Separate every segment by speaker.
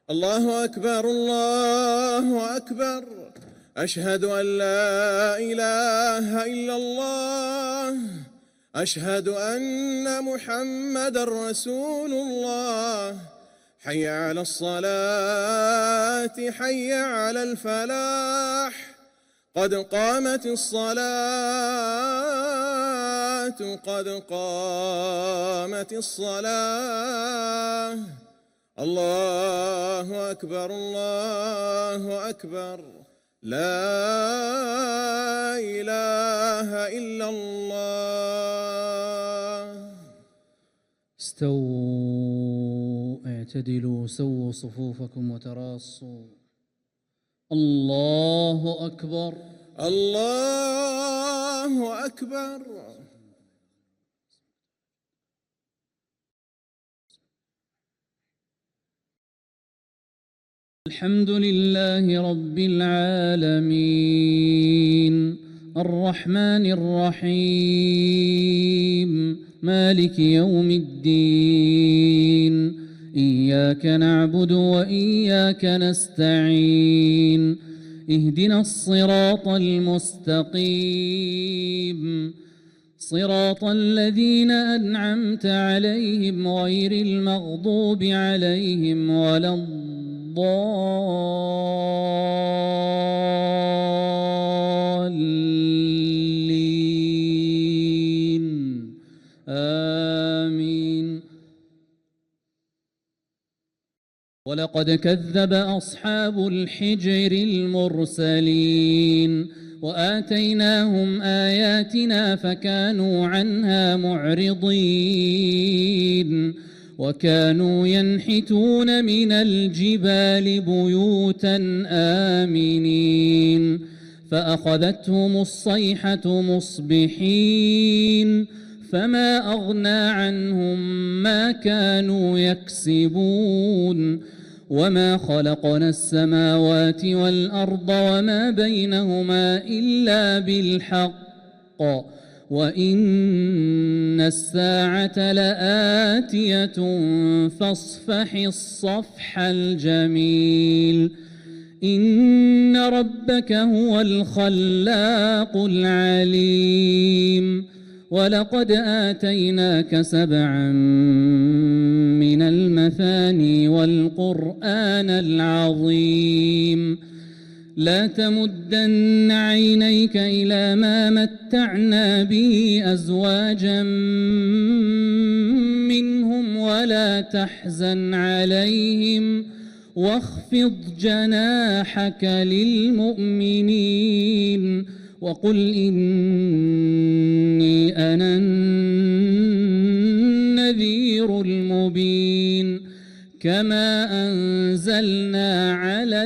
Speaker 1: الله أكبر الله أكبر، أشهد أن لا إله إلا الله، أشهد أن محمد رسول الله. حي على الصلاة، حي على الفلاح، قد قامت الصلاة، قد قامت الصلاة. الله أكبر الله أكبر، لا إله إلا الله.
Speaker 2: استووا، اعتدلوا، سووا صفوفكم وتراصوا. الله أكبر
Speaker 1: الله أكبر.
Speaker 2: الحمد لله رب العالمين، الرحمن الرحيم، مالك يوم الدين. إياك نعبد وإياك نستعين، اهدنا الصراط المستقيم، صراط الذين أنعمت عليهم غير المغضوب عليهم ولا الضالين، آمين. ولقد كذب أصحاب الحجر المرسلين، وآتيناهم آياتنا فكانوا عنها معرضين، وكانوا ينحتون من الجبال بيوتا آمنين، فأخذتهم الصيحة مصبحين، فما أغنى عنهم ما كانوا يكسبون. وما خلقنا السماوات والأرض وما بينهما إلا بالحق، وإن الساعة لآتية فاصفح الصفح الجميل. إن ربك هو الخلاق العليم. ولقد آتيناك 7 من المثاني والقرآن العظيم. لا تمدن عينيك إلى ما متعنا به أزواجا منهم ولا تحزن عليهم، واخفض جناحك للمؤمنين، وقل إني أنا النذير المبين. كما أنزلنا على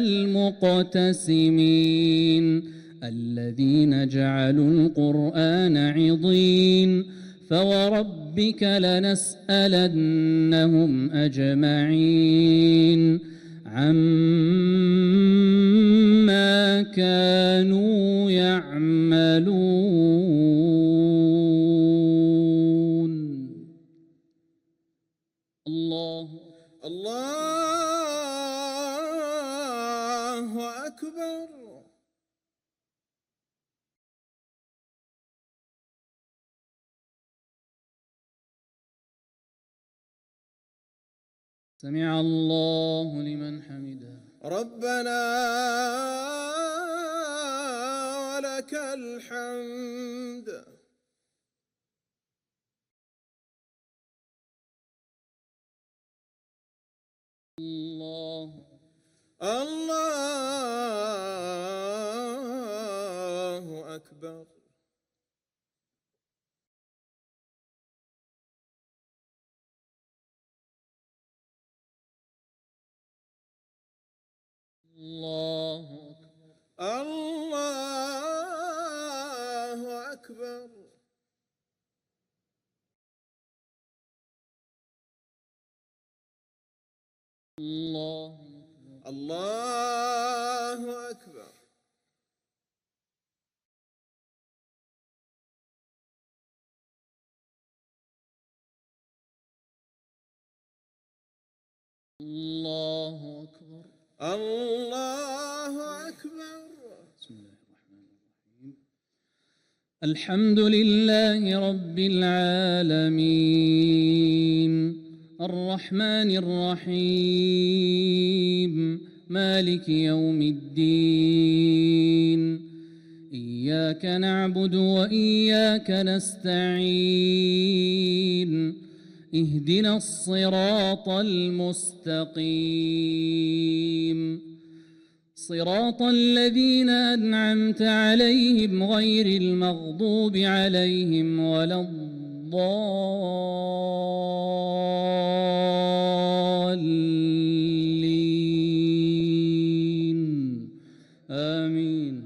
Speaker 2: المقتسمين الذين جعلوا القرآن عضين، فوربك لنسألنهم أجمعين عما كانوا يعملون.
Speaker 1: الله أكبر.
Speaker 2: سمع الله لمن حمده.
Speaker 1: ربنا ولك الحمد.
Speaker 2: الله
Speaker 1: أكبر.
Speaker 2: الله
Speaker 1: أكبر. الله أكبر.
Speaker 2: الله أكبر. أكبر.
Speaker 1: الله أكبر.
Speaker 2: بسم الله الرحمن الرحيم. الحمد لله رب العالمين الرحمن الرحيم مالك يوم الدين إياك نعبد وإياك نستعين اهدنا الصراط المستقيم صراط الذين أنعمت عليهم غير المغضوب عليهم ولا الضالين آمين.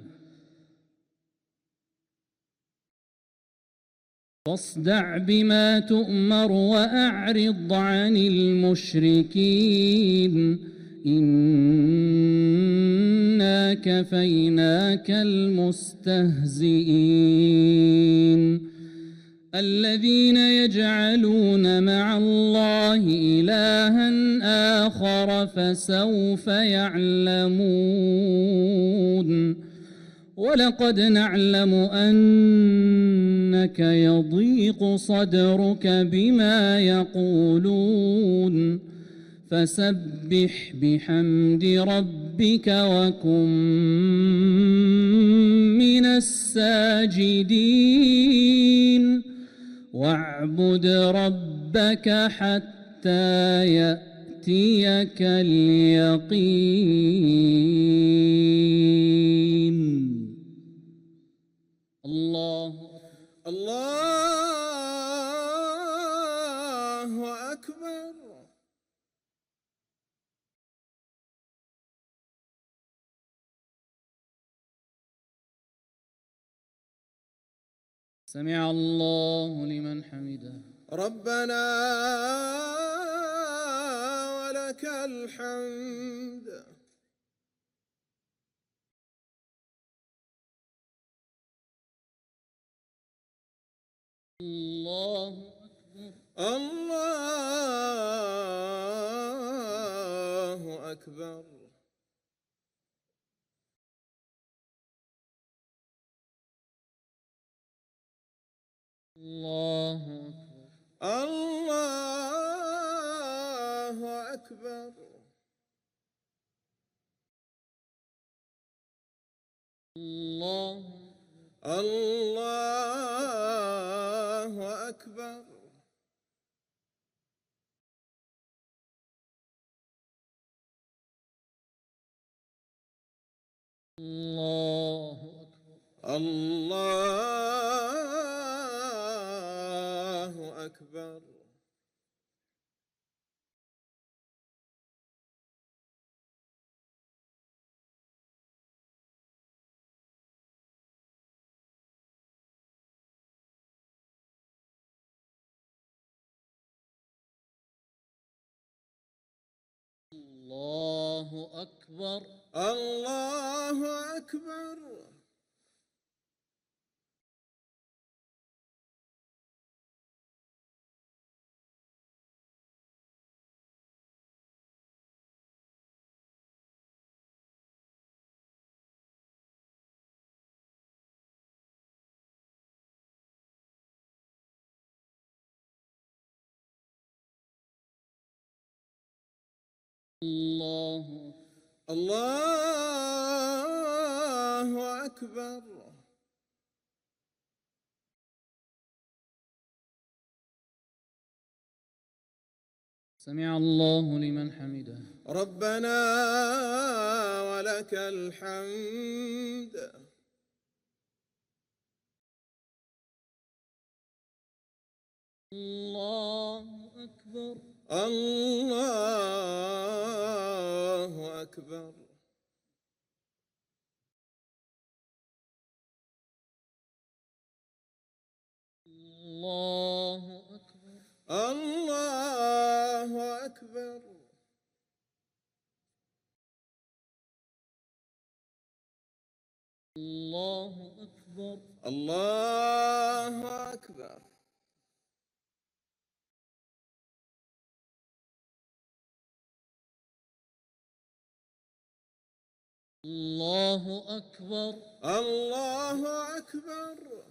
Speaker 2: فاصدع بما تؤمر وأعرض عن المشركين إنا كفيناك المستهزئين الذين يجعلون مع الله إلها آخر فسوف يعلمون ولقد نعلم أنك يضيق صدرك بما يقولون فسبح بحمد ربك وكن من الساجدين واعبد ربك حتى يأتيك اليقين. الله
Speaker 1: أكبر.
Speaker 2: سمع الله لمن حمده.
Speaker 1: ربنا ولك الحمد.
Speaker 2: الله أكبر.
Speaker 1: الله أكبر.
Speaker 2: الله
Speaker 1: أكبر.
Speaker 2: الله
Speaker 1: أكبر.
Speaker 2: الله أكبر.
Speaker 1: الله أكبر.
Speaker 2: الله أكبر.
Speaker 1: الله أكبر. الله أكبر.
Speaker 2: سمع الله لمن حمده.
Speaker 1: ربنا ولك الحمد.
Speaker 2: الله أكبر.
Speaker 1: الله أكبر.
Speaker 2: الله أكبر.
Speaker 1: الله أكبر.
Speaker 2: الله أكبر.
Speaker 1: الله أكبر.
Speaker 2: الله أكبر.
Speaker 1: الله أكبر.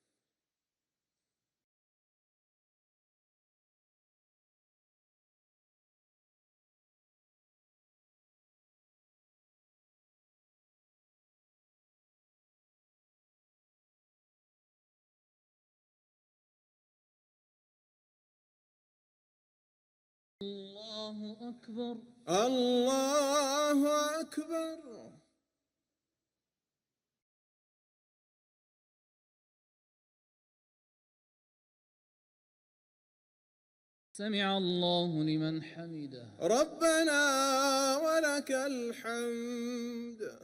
Speaker 2: الله أكبر.
Speaker 1: الله أكبر.
Speaker 2: سمع الله لمن حمده.
Speaker 1: ربنا ولك الحمد.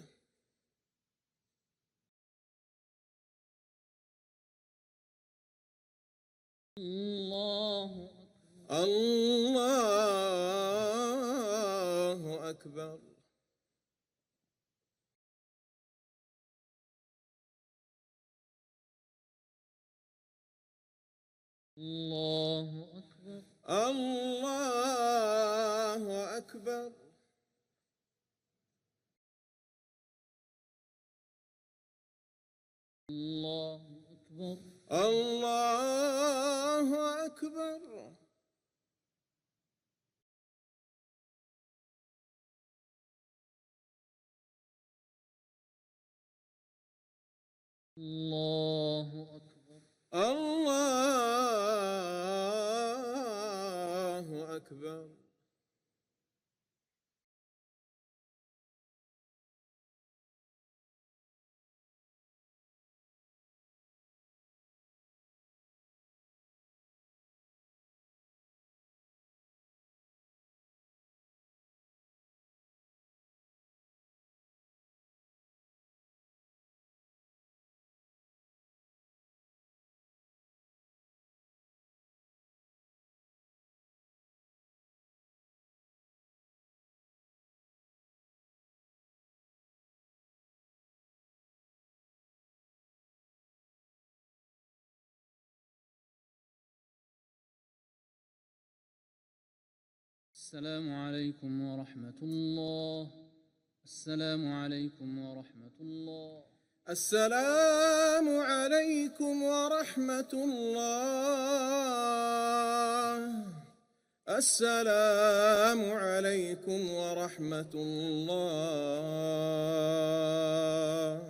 Speaker 2: الله أكبر.
Speaker 1: الله أكبر.
Speaker 2: الله أكبر.
Speaker 1: الله أكبر.
Speaker 2: الله أكبر.
Speaker 1: الله أكبر.
Speaker 2: الله أكبر.
Speaker 1: الله أكبر.
Speaker 2: السلام عليكم ورحمة الله. السلام عليكم ورحمة الله.
Speaker 1: السلام عليكم ورحمة الله. السلام عليكم ورحمة الله.